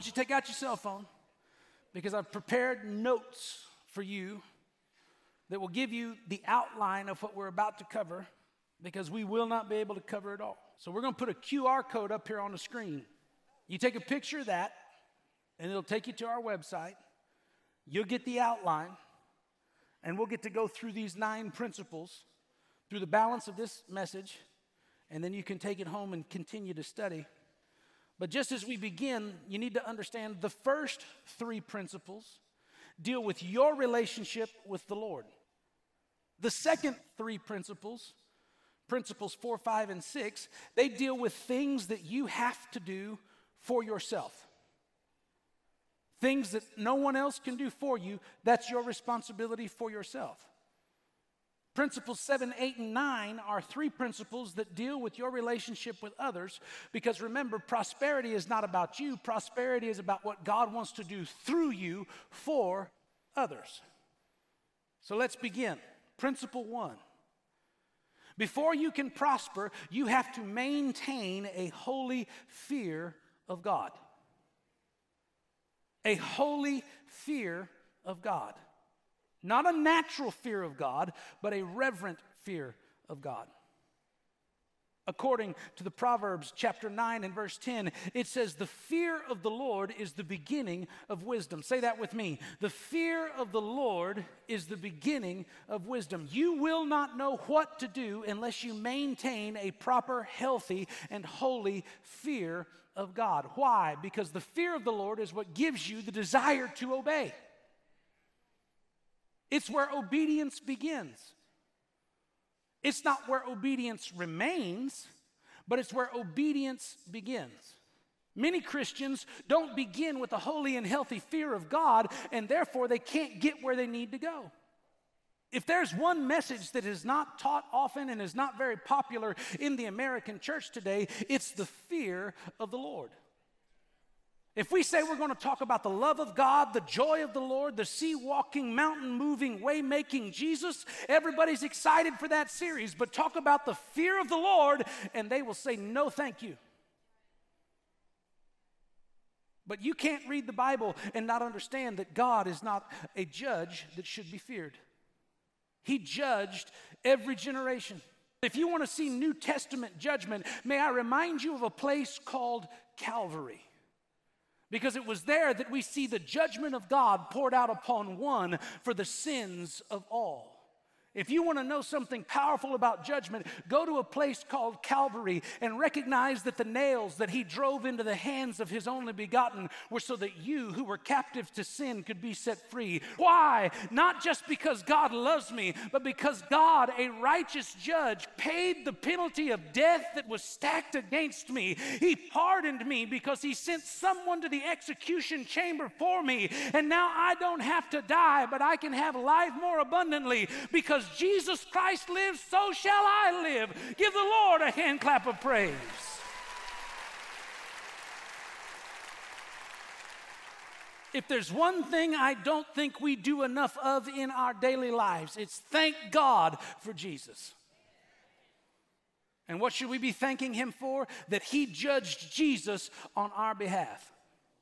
want you to take out your cell phone because I've prepared notes for you that will give you the outline of what we're about to cover, because we will not be able to cover it all. So we're going to put a QR code up here on the screen. You take a picture of that, and it'll take you to our website. You'll get the outline, and we'll get to go through these 9 principles through the balance of this message, and then you can take it home and continue to study. But just as we begin, you need to understand the first 3 principles deal with your relationship with the Lord. The second 3 principles, principles 4, 5, and 6, they deal with things that you have to do for yourself. Things that no one else can do for you, that's your responsibility for yourself. Principles 7, 8, and 9 are 3 principles that deal with your relationship with others, because remember, prosperity is not about you. Prosperity is about what God wants to do through you for others. So let's begin. Principle 1. Before you can prosper, you have to maintain a holy fear of God. A holy fear of God. Not a natural fear of God, but a reverent fear of God. According to the Proverbs chapter 9 and verse 10, it says, the fear of the Lord is the beginning of wisdom. Say that with me. The fear of the Lord is the beginning of wisdom. You will not know what to do unless you maintain a proper, healthy, and holy fear of God. Why? Because the fear of the Lord is what gives you the desire to obey. It's where obedience begins. It's not where obedience remains, but it's where obedience begins. Many Christians don't begin with a holy and healthy fear of God, and therefore they can't get where they need to go. If there's one message that is not taught often and is not very popular in the American church today, it's the fear of the Lord. If we say we're going to talk about the love of God, the joy of the Lord, the sea-walking, mountain-moving, way-making Jesus, everybody's excited for that series. But talk about the fear of the Lord, and they will say, no, thank you. But you can't read the Bible and not understand that God is not a judge that should be feared. He judged every generation. If you want to see New Testament judgment, may I remind you of a place called Calvary. Because it was there that we see the judgment of God poured out upon one for the sins of all. If you want to know something powerful about judgment, go to a place called Calvary and recognize that the nails that he drove into the hands of his only begotten were so that you who were captive to sin could be set free. Why? Not just because God loves me, but because God, a righteous judge, paid the penalty of death that was stacked against me. He pardoned me because he sent someone to the execution chamber for me. And now I don't have to die, but I can have life more abundantly because Jesus Christ lives, so shall I live. Give the Lord a hand clap of praise. If there's one thing I don't think we do enough of in our daily lives, it's thank God for Jesus. And what should we be thanking him for? That he judged Jesus on our behalf.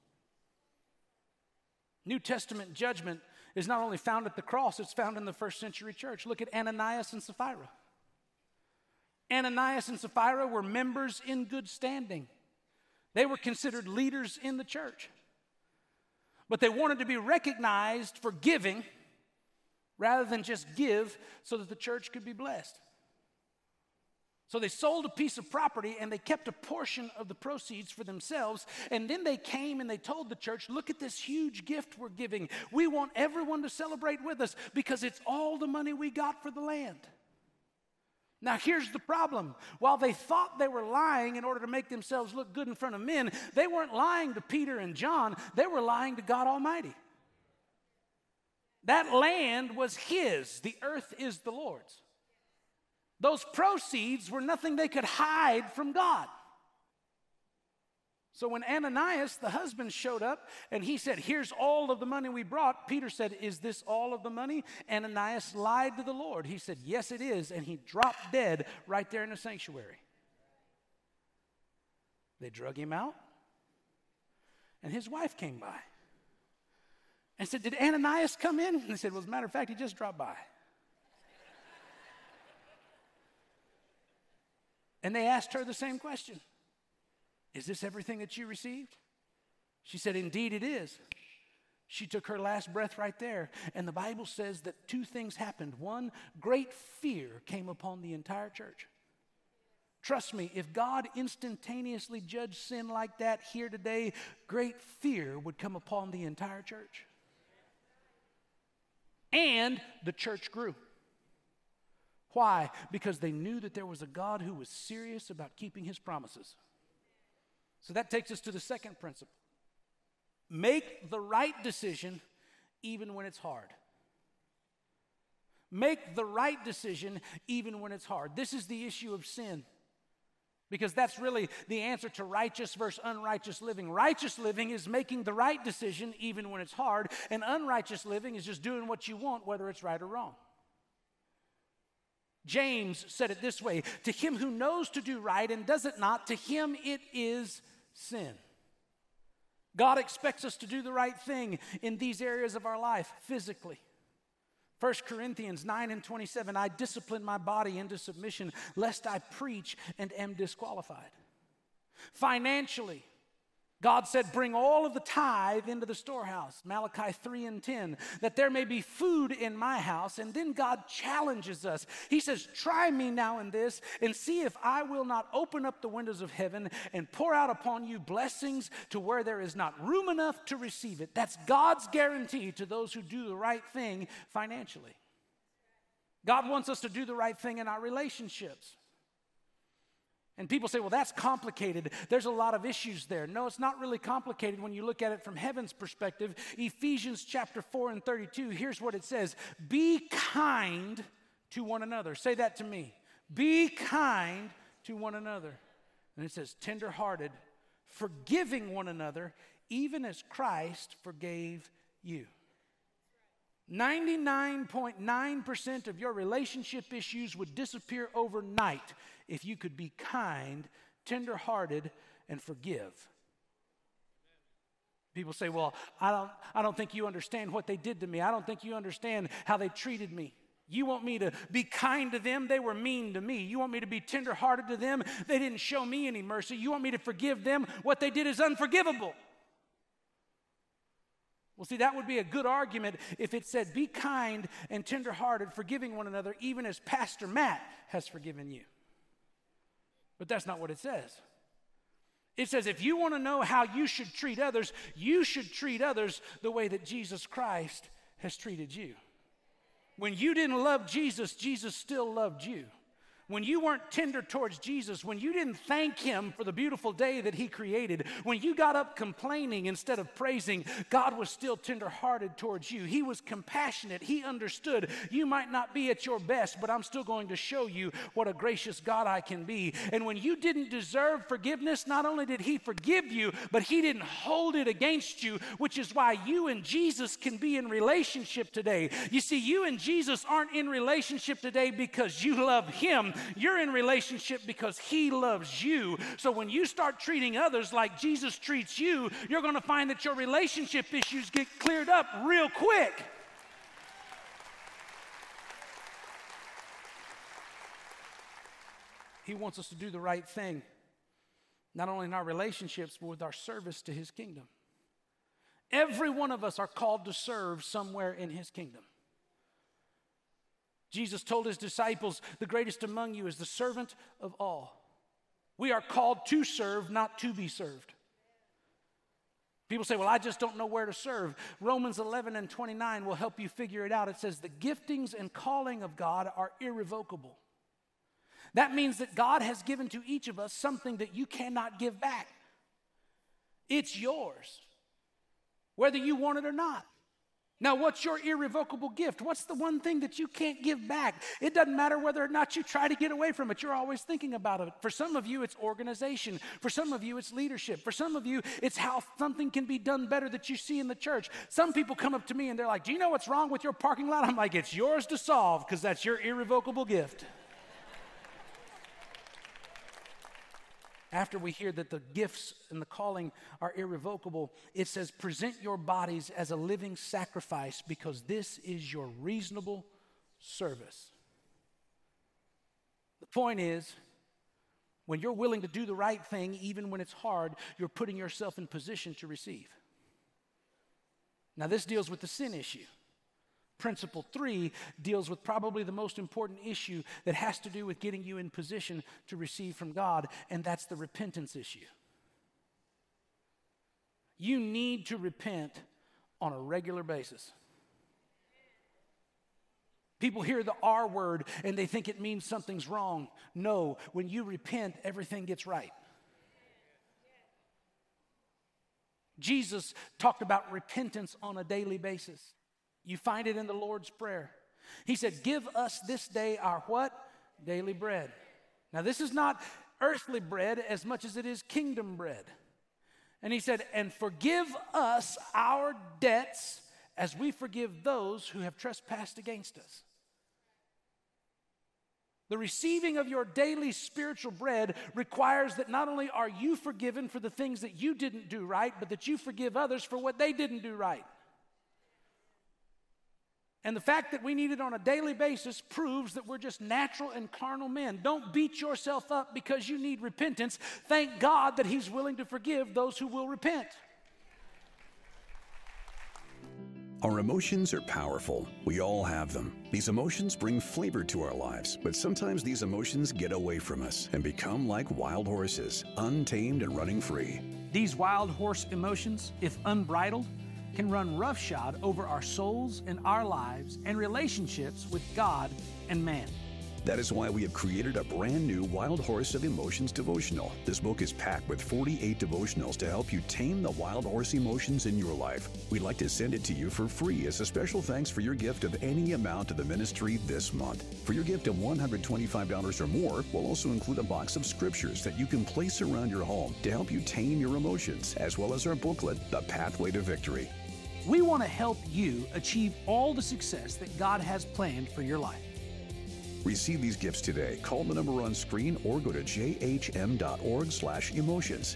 New Testament judgment is not only found at the cross, it's found in the first century church. Look at Ananias and Sapphira. Ananias and Sapphira were members in good standing. They were considered leaders in the church. But they wanted to be recognized for giving rather than just give so that the church could be blessed. So they sold a piece of property and they kept a portion of the proceeds for themselves. And then they came and they told the church, look at this huge gift we're giving. We want everyone to celebrate with us because it's all the money we got for the land. Now here's the problem. While they thought they were lying in order to make themselves look good in front of men, they weren't lying to Peter and John. They were lying to God Almighty. That land was his. The earth is the Lord's. Those proceeds were nothing they could hide from God. So when Ananias, the husband, showed up and he said, here's all of the money we brought, Peter said, is this all of the money? Ananias lied to the Lord. He said, yes, it is. And he dropped dead right there in the sanctuary. They drug him out. And his wife came by and said, "Did Ananias come in?" And they said, "Well, as a matter of fact, he just dropped by." And they asked her the same question. "Is this everything that you received?" She said, "Indeed it is." She took her last breath right there. And the Bible says that two things happened. One, great fear came upon the entire church. Trust me, if God instantaneously judged sin like that here today, great fear would come upon the entire church. And the church grew. Why? Because they knew that there was a God who was serious about keeping his promises. So that takes us to the second principle. Make the right decision even when it's hard. Make the right decision even when it's hard. This is the issue of sin, because that's really the answer to righteous versus unrighteous living. Righteous living is making the right decision even when it's hard, and unrighteous living is just doing what you want, whether it's right or wrong. James said it this way: to him who knows to do right and does it not, to him it is sin. God expects us to do the right thing in these areas of our life physically. 1 Corinthians 9:27, I discipline my body into submission, lest I preach and am disqualified. Financially, God said, bring all of the tithe into the storehouse, Malachi 3:10, that there may be food in my house. And then God challenges us. He says, try me now in this and see if I will not open up the windows of heaven and pour out upon you blessings to where there is not room enough to receive it. That's God's guarantee to those who do the right thing financially. God wants us to do the right thing in our relationships. And people say, well, that's complicated. There's a lot of issues there. No, it's not really complicated when you look at it from heaven's perspective. Ephesians chapter 4:32, here's what it says. Be kind to one another. Say that to me. Be kind to one another. And it says, tenderhearted, forgiving one another, even as Christ forgave you. 99.9% of your relationship issues would disappear overnight if you could be kind, tenderhearted, and forgive. People say, well, I don't think you understand what they did to me. I don't think you understand how they treated me. You want me to be kind to them? They were mean to me. You want me to be tenderhearted to them? They didn't show me any mercy. You want me to forgive them? What they did is unforgivable. Well, see, that would be a good argument if it said, be kind and tenderhearted, forgiving one another, even as Pastor Matt has forgiven you. But that's not what it says. It says, if you want to know how you should treat others, you should treat others the way that Jesus Christ has treated you. When you didn't love Jesus, Jesus still loved you. When you weren't tender towards Jesus, when you didn't thank him for the beautiful day that he created, when you got up complaining instead of praising, God was still tenderhearted towards you. He was compassionate. He understood you might not be at your best, but I'm still going to show you what a gracious God I can be. And when you didn't deserve forgiveness, not only did he forgive you, but he didn't hold it against you, which is why you and Jesus can be in relationship today. You see, you and Jesus aren't in relationship today because you love him. You're in relationship because he loves you. So when you start treating others like Jesus treats you, you're going to find that your relationship issues get cleared up real quick. He wants us to do the right thing, not only in our relationships, but with our service to his kingdom. Every one of us are called to serve somewhere in his kingdom. Jesus told his disciples, the greatest among you is the servant of all. We are called to serve, not to be served. People say, well, I just don't know where to serve. Romans 11:29 will help you figure it out. It says, the giftings and calling of God are irrevocable. That means that God has given to each of us something that you cannot give back. It's yours, whether you want it or not. Now, what's your irrevocable gift? What's the one thing that you can't give back? It doesn't matter whether or not you try to get away from it. You're always thinking about it. For some of you, it's organization. For some of you, it's leadership. For some of you, it's how something can be done better that you see in the church. Some people come up to me and they're like, do you know what's wrong with your parking lot? I'm like, it's yours to solve because that's your irrevocable gift. After we hear that the gifts and the calling are irrevocable, it says, present your bodies as a living sacrifice because this is your reasonable service. The point is, when you're willing to do the right thing, even when it's hard, you're putting yourself in position to receive. Now, this deals with the sin issue. Principle 3 deals with probably the most important issue that has to do with getting you in position to receive from God, and that's the repentance issue. You need to repent on a regular basis. People hear the R word and they think it means something's wrong. No, when you repent, everything gets right. Jesus talked about repentance on a daily basis. You find it in the Lord's Prayer. He said, give us this day our what? Daily bread. Now, this is not earthly bread as much as it is kingdom bread. And he said, and forgive us our debts as we forgive those who have trespassed against us. The receiving of your daily spiritual bread requires that not only are you forgiven for the things that you didn't do right, but that you forgive others for what they didn't do right. And the fact that we need it on a daily basis proves that we're just natural and carnal men. Don't beat yourself up because you need repentance. Thank God that He's willing to forgive those who will repent. Our emotions are powerful. We all have them. These emotions bring flavor to our lives, but sometimes these emotions get away from us and become like wild horses, untamed and running free. These wild horse emotions, if unbridled, can run roughshod over our souls and our lives and relationships with God and man. That is why we have created a brand new Wild Horse of Emotions devotional. This book is packed with 48 devotionals to help you tame the wild horse emotions in your life. We'd like to send it to you for free as a special thanks for your gift of any amount to the ministry this month. For your gift of $125 or more, we'll also include a box of scriptures that you can place around your home to help you tame your emotions, as well as our booklet, The Pathway to Victory. We want to help you achieve all the success that God has planned for your life. Receive these gifts today. Call the number on screen or go to jhm.org/emotions.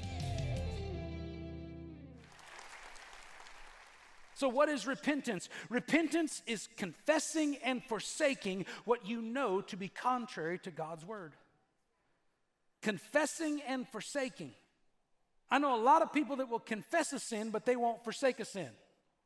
So what is repentance? Repentance is confessing and forsaking what you know to be contrary to God's word. Confessing and forsaking. I know a lot of people that will confess a sin, but they won't forsake a sin.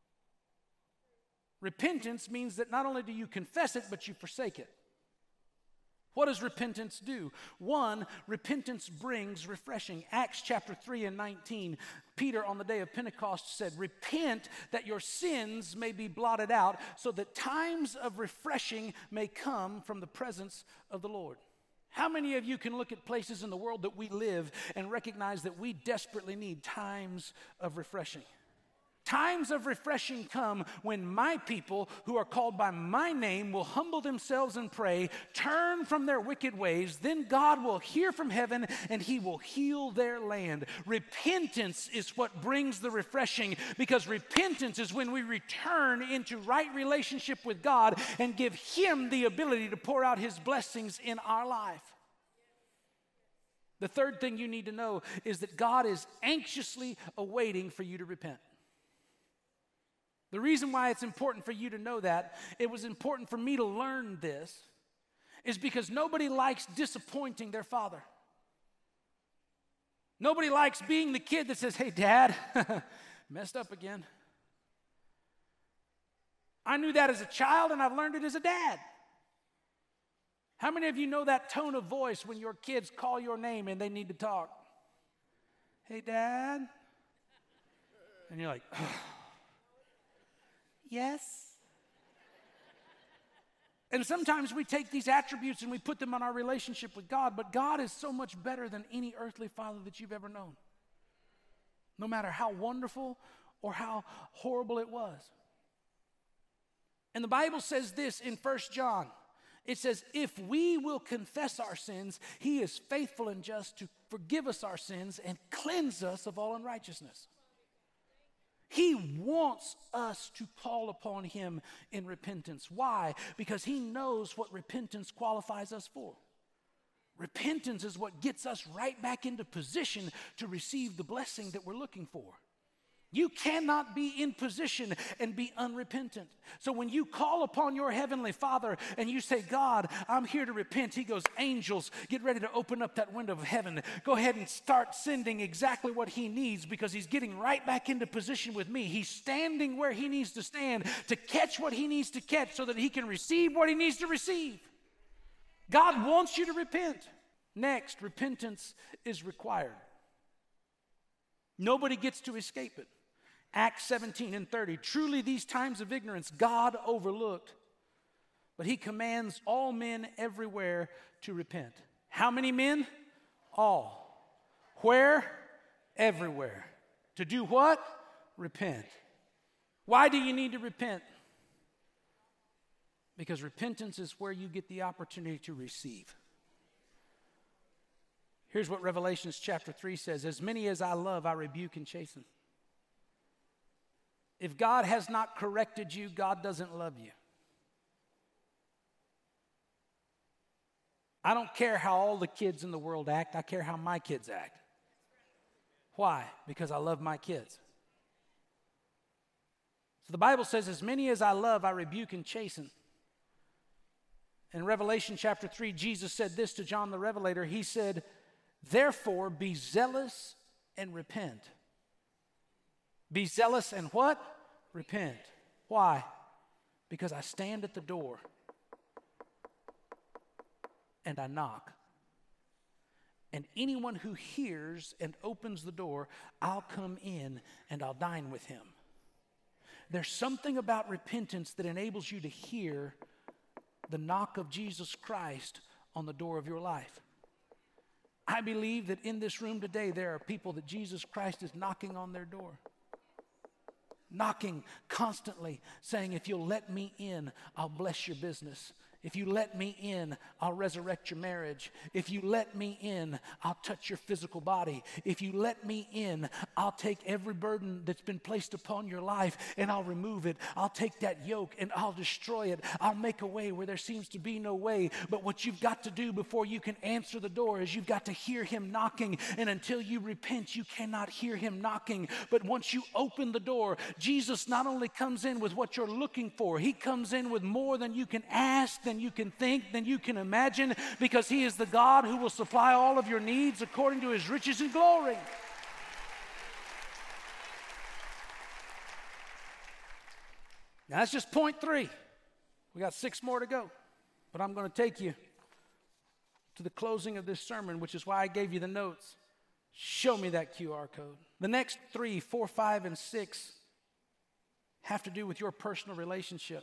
Repentance means that not only do you confess it, but you forsake it. What does repentance do? 1, repentance brings refreshing. Acts chapter 3 and 19, Peter on the day of Pentecost said, repent that your sins may be blotted out so that times of refreshing may come from the presence of the Lord. How many of you can look at places in the world that we live and recognize that we desperately need times of refreshing? Times of refreshing come when my people who are called by my name will humble themselves and pray, turn from their wicked ways, then God will hear from heaven and He will heal their land. Repentance is what brings the refreshing, because repentance is when we return into right relationship with God and give Him the ability to pour out His blessings in our life. The third thing you need to know is that God is anxiously awaiting for you to repent. The reason why it's important for you to know that, it was important for me to learn this, is because nobody likes disappointing their father. Nobody likes being the kid that says, hey, Dad, messed up again. I knew that as a child and I've learned it as a dad. How many of you know that tone of voice when your kids call your name and they need to talk? Hey, Dad. And you're like, yes. And sometimes we take these attributes and we put them on our relationship with God, but God is so much better than any earthly father that you've ever known. No matter how wonderful or how horrible it was. And the Bible says this in 1 John. It says, if we will confess our sins, He is faithful and just to forgive us our sins and cleanse us of all unrighteousness. He wants us to call upon Him in repentance. Why? Because He knows what repentance qualifies us for. Repentance is what gets us right back into position to receive the blessing that we're looking for. You cannot be in position and be unrepentant. So when you call upon your heavenly Father and you say, God, I'm here to repent, he goes, angels, get ready to open up that window of heaven. Go ahead and start sending exactly what he needs, because he's getting right back into position with me. He's standing where he needs to stand to catch what he needs to catch so that he can receive what he needs to receive. God wants you to repent. Next, repentance is required. Nobody gets to escape it. Acts 17:30. Truly these times of ignorance God overlooked, but he commands all men everywhere to repent. How many men? All. Where? Everywhere. To do what? Repent. Why do you need to repent? Because repentance is where you get the opportunity to receive. Here's what Revelation chapter 3 says. As many as I love, I rebuke and chasten. If God has not corrected you, God doesn't love you. I don't care how all the kids in the world act. I care how my kids act. Why? Because I love my kids. So the Bible says, as many as I love, I rebuke and chasten. In Revelation chapter 3, Jesus said this to John the Revelator. He said, therefore, be zealous and repent. Be zealous and what? Repent. Why? Because I stand at the door and I knock. And anyone who hears and opens the door, I'll come in and I'll dine with him. There's something about repentance that enables you to hear the knock of Jesus Christ on the door of your life. I believe that in this room today, there are people that Jesus Christ is knocking on their door. Knocking constantly, saying, if you'll let me in, I'll bless your business. If you let me in, I'll resurrect your marriage. If you let me in, I'll touch your physical body. If you let me in, I'll take every burden that's been placed upon your life and I'll remove it. I'll take that yoke and I'll destroy it. I'll make a way where there seems to be no way. But what you've got to do before you can answer the door is you've got to hear him knocking. And until you repent, you cannot hear him knocking. But once you open the door, Jesus not only comes in with what you're looking for, he comes in with more than you can ask, than you can think, than you can imagine, because he is the God who will supply all of your needs according to his riches and glory. Now that's just point 3. We got 6 more to go, but I'm going to take you to the closing of this sermon, which is why I gave you the notes. Show me that QR code. The next 3, 4, 5, and 6 have to do with your personal relationship.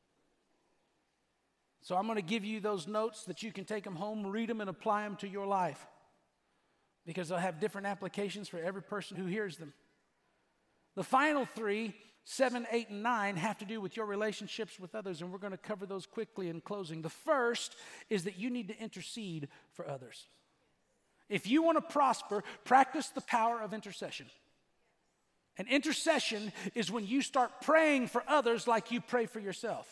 So I'm going to give you those notes that you can take them home, read them, and apply them to your life, because they'll have different applications for every person who hears them. The final 3, 7, 8, and 9 have to do with your relationships with others, and we're going to cover those quickly in closing. The first is that you need to intercede for others. If you want to prosper, practice the power of intercession. And intercession is when you start praying for others like you pray for yourself.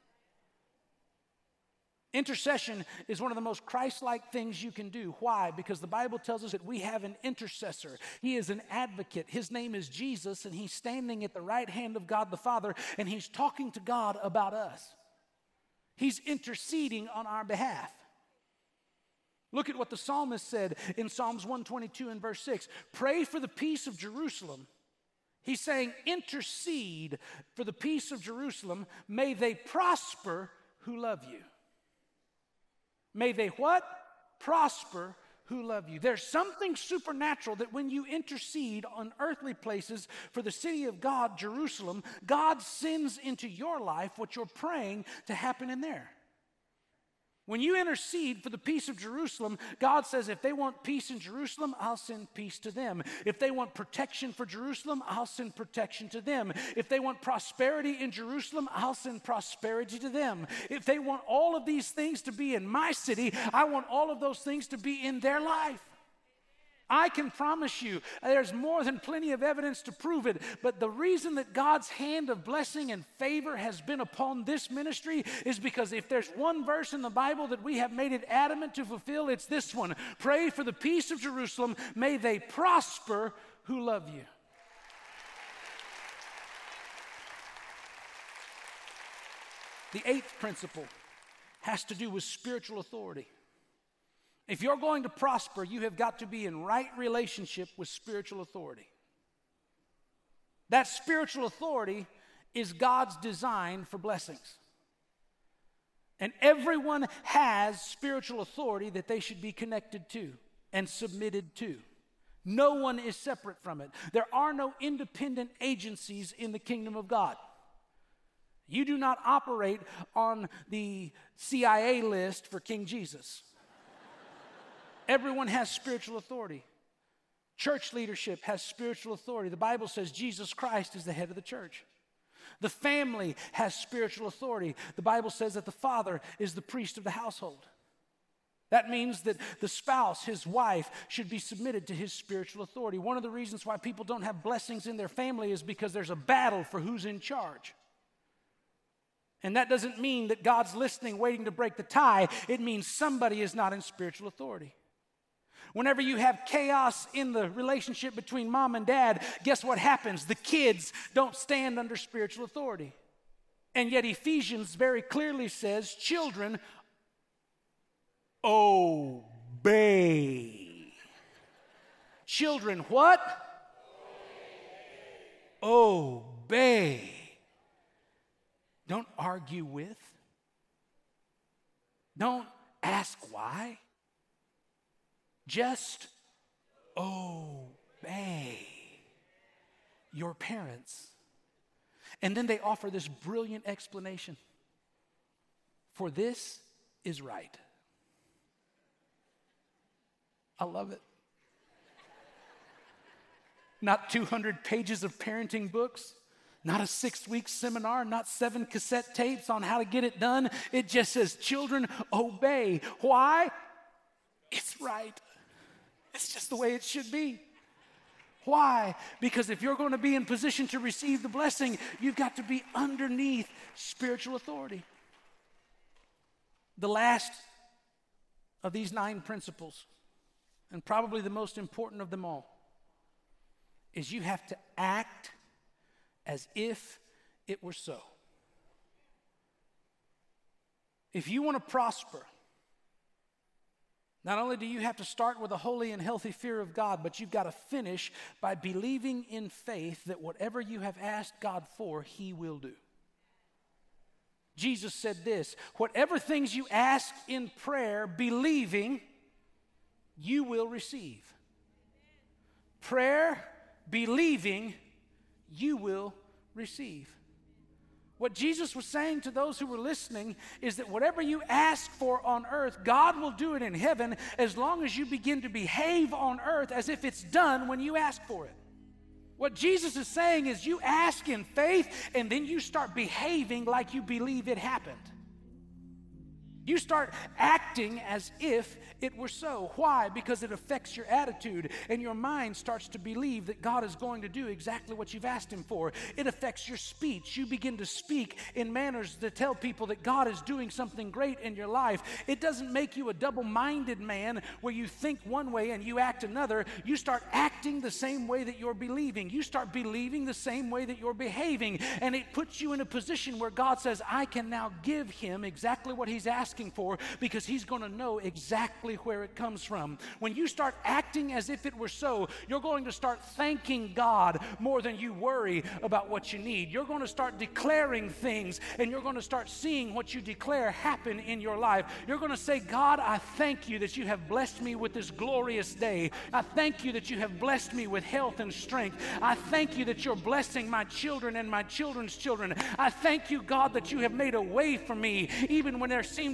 Intercession is one of the most Christ-like things you can do. Why? Because the Bible tells us that we have an intercessor. He is an advocate. His name is Jesus, and he's standing at the right hand of God the Father, and he's talking to God about us. He's interceding on our behalf. Look at what the psalmist said in Psalms 122 and verse 6. Pray for the peace of Jerusalem. He's saying, intercede for the peace of Jerusalem. May they prosper who love you. May they what? Prosper who love you. There's something supernatural that when you intercede on earthly places for the city of God, Jerusalem, God sends into your life what you're praying to happen in there. When you intercede for the peace of Jerusalem, God says, if they want peace in Jerusalem, I'll send peace to them. If they want protection for Jerusalem, I'll send protection to them. If they want prosperity in Jerusalem, I'll send prosperity to them. If they want all of these things to be in my city, I want all of those things to be in their life. I can promise you there's more than plenty of evidence to prove it, but the reason that God's hand of blessing and favor has been upon this ministry is because if there's one verse in the Bible that we have made it adamant to fulfill, it's this one. Pray for the peace of Jerusalem. May they prosper who love you. The eighth principle has to do with spiritual authority. If you're going to prosper, you have got to be in right relationship with spiritual authority. That spiritual authority is God's design for blessings. And everyone has spiritual authority that they should be connected to and submitted to. No one is separate from it. There are no independent agencies in the kingdom of God. You do not operate on the CIA list for King Jesus. Everyone has spiritual authority. Church leadership has spiritual authority. The Bible says Jesus Christ is the head of the church. The family has spiritual authority. The Bible says that the father is the priest of the household. That means that the spouse, his wife, should be submitted to his spiritual authority. One of the reasons why people don't have blessings in their family is because there's a battle for who's in charge. And that doesn't mean that God's listening, waiting to break the tie. It means somebody is not in spiritual authority. Whenever you have chaos in the relationship between mom and dad, guess what happens? The kids don't stand under spiritual authority. And yet Ephesians very clearly says, children, obey. Children, what? Obey. Don't argue with. Don't ask why. Just obey your parents. And then they offer this brilliant explanation. For this is right. I love it. Not 200 pages of parenting books. Not a 6-week seminar, not 7 cassette tapes on how to get it done. It just says, children, obey. Why? It's right. It's just the way it should be. Why? Because if you're going to be in position to receive the blessing, you've got to be underneath spiritual authority. The last of these 9 principles, and probably the most important of them all, is you have to act as if it were so. If you want to prosper, not only do you have to start with a holy and healthy fear of God, but you've got to finish by believing in faith that whatever you have asked God for, He will do. Jesus said this, whatever things you ask in prayer, believing, you will receive. Prayer, believing, you will receive. What Jesus was saying to those who were listening is that whatever you ask for on earth, God will do it in heaven as long as you begin to behave on earth as if it's done when you ask for it. What Jesus is saying is you ask in faith and then you start behaving like you believe it happened. You start acting as if it were so. Why? Because it affects your attitude and your mind starts to believe that God is going to do exactly what you've asked Him for. It affects your speech. You begin to speak in manners that tell people that God is doing something great in your life. It doesn't make you a double-minded man where you think one way and you act another. You start acting the same way that you're believing. You start believing the same way that you're behaving. And it puts you in a position where God says, I can now give him exactly what he's asking for because he's going to know exactly where it comes from. When you start acting as if it were so, you're going to start thanking God more than you worry about what you need. You're going to start declaring things and you're going to start seeing what you declare happen in your life. You're going to say, God, I thank you that you have blessed me with this glorious day. I thank you that you have blessed me with health and strength. I thank you that you're blessing my children and my children's children. I thank you, God, that you have made a way for me even when there seemed to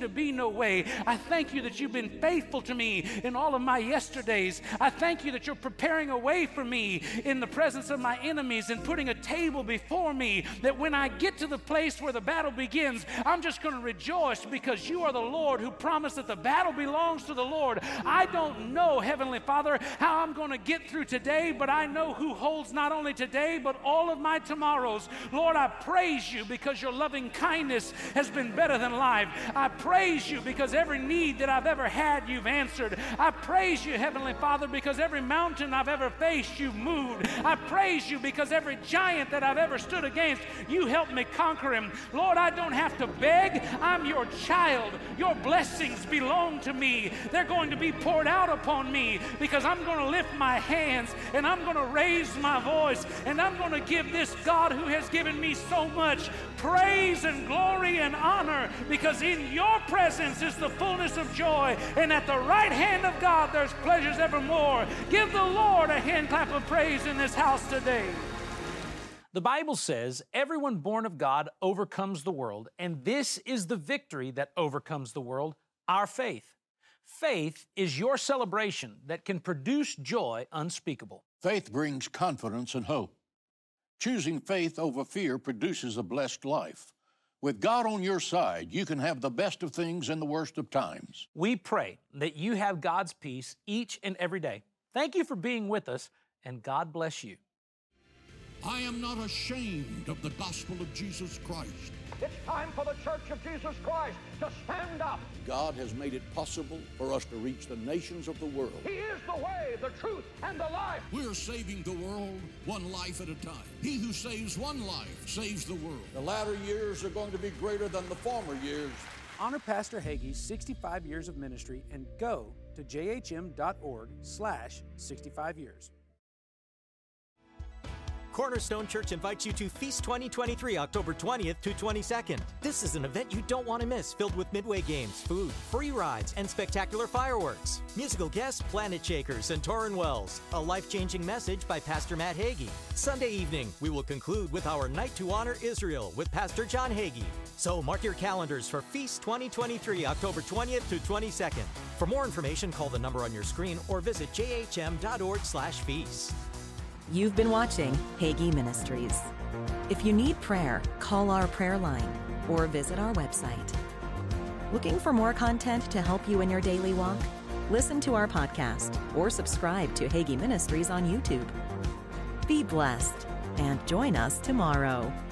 to be no way. I thank you that you've been faithful to me in all of my yesterdays. I thank you that you're preparing a way for me in the presence of my enemies and putting a table before me, that when I get to the place where the battle begins, I'm just going to rejoice because you are the Lord who promised that the battle belongs to the Lord. I don't know, Heavenly Father, how I'm going to get through today, but I know who holds not only today, but all of my tomorrows. Lord, I praise you because your loving kindness has been better than life. I praise you because every need that I've ever had, you've answered. I praise you, Heavenly Father, because every mountain I've ever faced, you've moved. I praise you because every giant that I've ever stood against, you helped me conquer him. Lord, I don't have to beg. I'm your child. Your blessings belong to me. They're going to be poured out upon me because I'm going to lift my hands and I'm going to raise my voice and I'm going to give this God who has given me so much praise and glory and honor, because in your presence is the fullness of joy, and at the right hand of God there's pleasures evermore. Give the Lord a hand clap of praise in this house today. The Bible says everyone born of God overcomes the world, and this is the victory that overcomes the world, our faith. Faith is your celebration that can produce joy unspeakable. Faith brings confidence and hope. Choosing faith over fear produces a blessed life. With God on your side, you can have the best of things and the worst of times. We pray that you have God's peace each and every day. Thank you for being with us, and God bless you. I am not ashamed of the gospel of Jesus Christ. It's time for the Church of Jesus Christ to stand up. God has made it possible for us to reach the nations of the world. He is the way, the truth, and the life. We're saving the world one life at a time. He who saves one life saves the world. The latter years are going to be greater than the former years. Honor Pastor Hagee's 65 years of ministry and go to jhm.org/65 years. Cornerstone Church invites you to Feast 2023, October 20th to 22nd. This is an event you don't want to miss, filled with midway games, food, free rides, and spectacular fireworks. Musical guests, Planet Shakers and Torrin Wells. A life-changing message by Pastor Matt Hagee. Sunday evening, we will conclude with our Night to Honor Israel with Pastor John Hagee. So mark your calendars for Feast 2023, October 20th to 22nd. For more information, call the number on your screen or visit jhm.org/feast. You've been watching Hagee Ministries. If you need prayer, call our prayer line or visit our website. Looking for more content to help you in your daily walk? Listen to our podcast or subscribe to Hagee Ministries on YouTube. Be blessed and join us tomorrow.